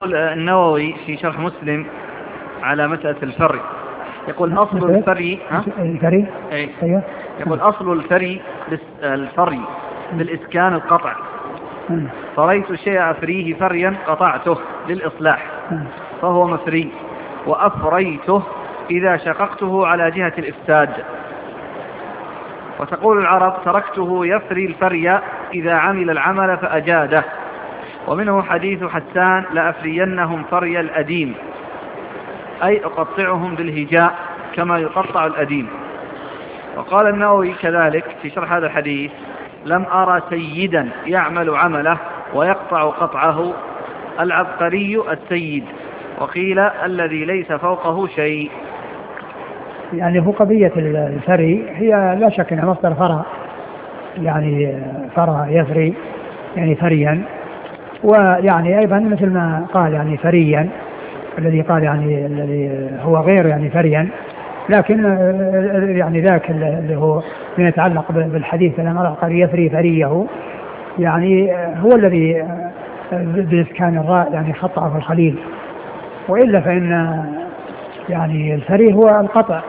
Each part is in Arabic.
النووي في شرح مسلم على مسألة الفري يقول أصل الفري الفري أيوه. يقول أصل الفري بالإسكان القطع، فريت شيء أفريه فريا قطعته للإصلاح فهو مفري، وأفريته إذا شققته على جهة الإفساد. وتقول العرب تركته يفري الفري إذا عمل العمل فأجاده. ومنه حديث حسان لأفرينهم فري الأديم، أي أقطعهم بالهجاء كما يقطع الأديم. وقال النووي كذلك في شرح هذا الحديث لم أرى سيدا يعمل عمله ويقطع قطعه العبقري السيد، وقيل الذي ليس فوقه شيء. يعني فقبية الفري هي لا شك أنها مصدر فرع، يعني فرع يفري يعني فريا، ويعني أيضا مثل ما قال يعني فريا الذي قال يعني الذي هو غير يعني فريا، لكن يعني ذاك اللي هو من يتعلق بالحديث لما العبقري يفري فريه، يعني هو الذي بإسكان الراء يعني خطأه الخليل. وإلا فإن يعني الفري هو القطع،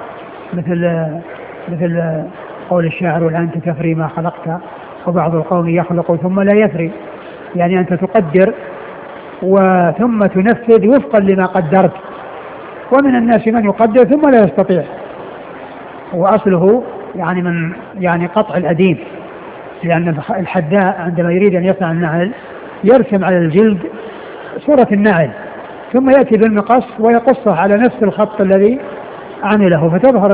مثل قول الشاعر والأنت تفري ما خلقت وبعض القوم يخلق ثم لا يفري، يعني أنت تقدر وثم تنفذ وفقا لما قدرت، ومن الناس من يقدر ثم لا يستطيع. وأصله يعني من يعني قطع الأديم، لأن الحداء عندما يريد أن يصنع النعل يرسم على الجلد صورة النعل ثم يأتي بالمقص ويقصه على نفس الخط الذي عمله، فتظهر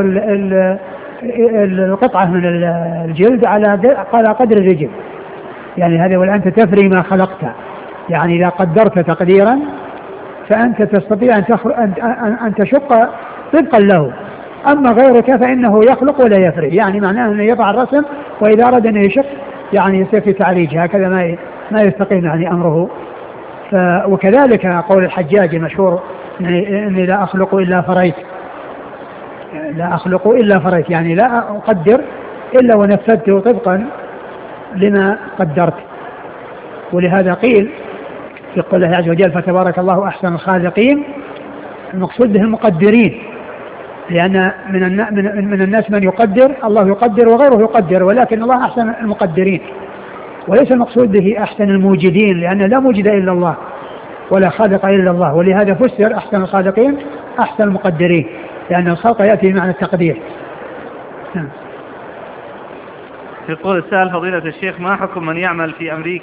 القطعة من الجلد على قدر الرجل. يعني هذا والأنت تفري ما خلقت، يعني إذا قدرت تقديرا فأنت تستطيع أن تشق طبقا له، أما غيرك فإنه يخلق ولا يفري، يعني معناه أنه يضع الرسم وإذا أراد أنه يشق يعني يصير في تعريج هكذا ما يستقيم يعني أمره. وكذلك قول الحجاج المشهور إني لا أخلق إلا فريت، لا أخلق إلا فريت، يعني لا أقدر إلا ونفذته طبقا لما قدرت. ولهذا قيل في قول الله عز وجل فتبارك الله أحسن الخالقين، المقصود به المقدرين، لأن من الناس من يقدر، الله يقدر وغيره يقدر، ولكن الله أحسن المقدرين، وليس المقصود به أحسن الموجدين، لأن لا موجد إلا الله ولا خالق إلا الله. ولهذا فسر أحسن الخالقين أحسن المقدرين، لأن الخلق يأتي بمعنى التقدير. يقول السائل فضيلة الشيخ ما حكم من يعمل في أمريكا